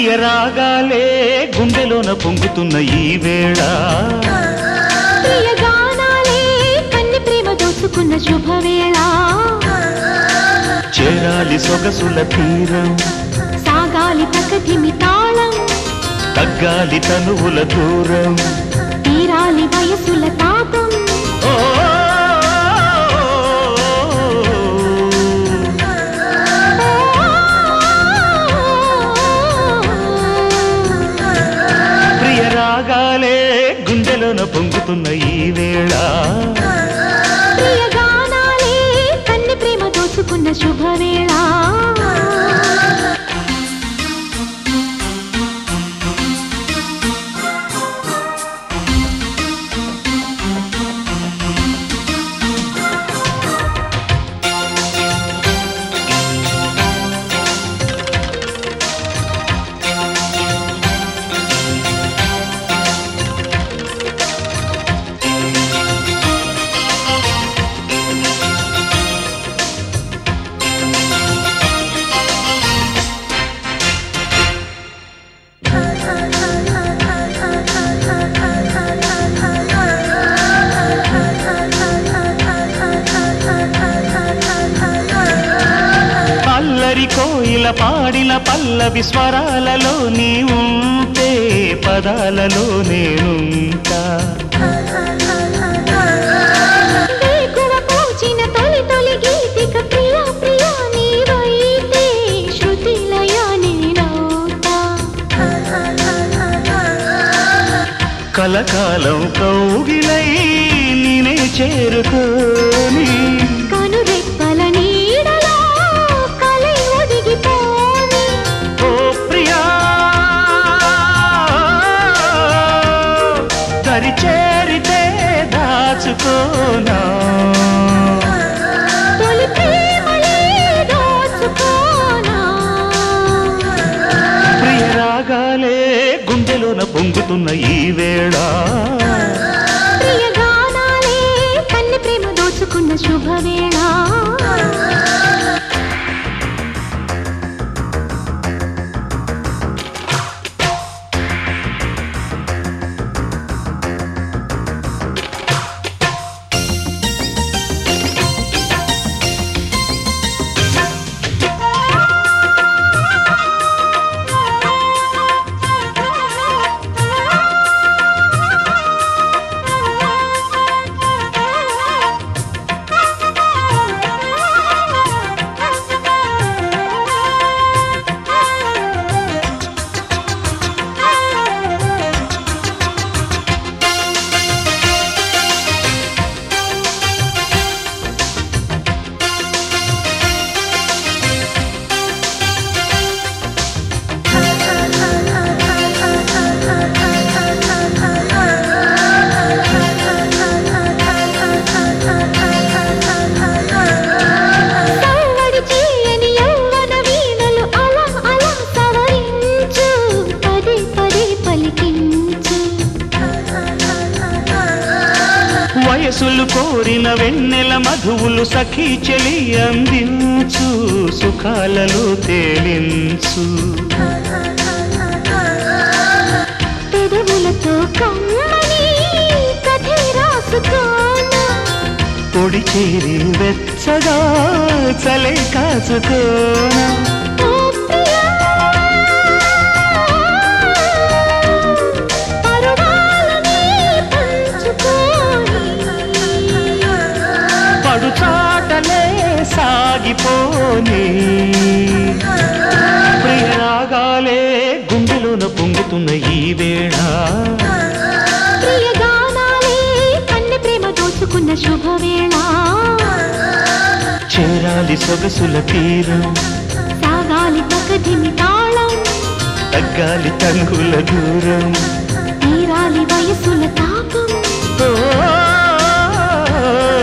ప్రియ రాగాలే గుండెలోన పొంగుతున్న ఈ వేళ ప్రియ గానాలే కన్ని ప్రేమ దోచుకున్న శుభవేళ చేరాలి సొగసుల తీరం సాగాలి ప్రకృతిమి తాళం తగ్గాలి తనువుల దూరం తీరాలి వయసుల తాపం ప్రియ రాగాలే గుండెలోన పొంగుతున్న ఈ వేళ ప్రియ గానాలే కన్ని ప్రేమ దోచుకున్న శుభవేళ కోయిల పాడిన పల్లవి స్వరాలలో నీ ఉంటే పదాలలో నేనుంటా పూచిన తొలి తొలి గీతిక ప్రియా ప్రియా నీవైతే శృతిలయ నేనవుతా కలకాలం కౌగిలై నేనే చేరుకోని కనురెప్పల నీడలో కలై ఒదిగిపోని ఓ ప్రియా దరి చేరితే దాచుకోనా తొలి ప్రేమలే దోచుకోనా ప్రియ రాగాలే గుండెలోన పొంగుతున్న ఈ వేళ ప్రియ గానాలే కన్ని ప్రేమ దోచుకున్న శుభవేళ వయసులు కోరిన వెన్నెల మధువులు సఖీ చెలి అందించు సుఖాలలో తేలించు పెదవులతో కమ్మని కథే రాసుకోనా పొడి చేరి వెచ్చగా చలే కాచుకోనా ఓ ప్రియా పరువాలని పంచుకోని పడుచాటలే సాగిపోని ప్రియ రాగాలే గుండెలోన పొంగుతున్న ఈ వేళ ప్రియ గానాలే కన్ని ప్రేమ దోచుకున్న శుభవేళ చేరాలి సొగసుల తీరం సాగాలి ప్రకృతిని తాళం తగ్గాలి తంగుల దూరం తీరాలి వయసుల తాపం ఓ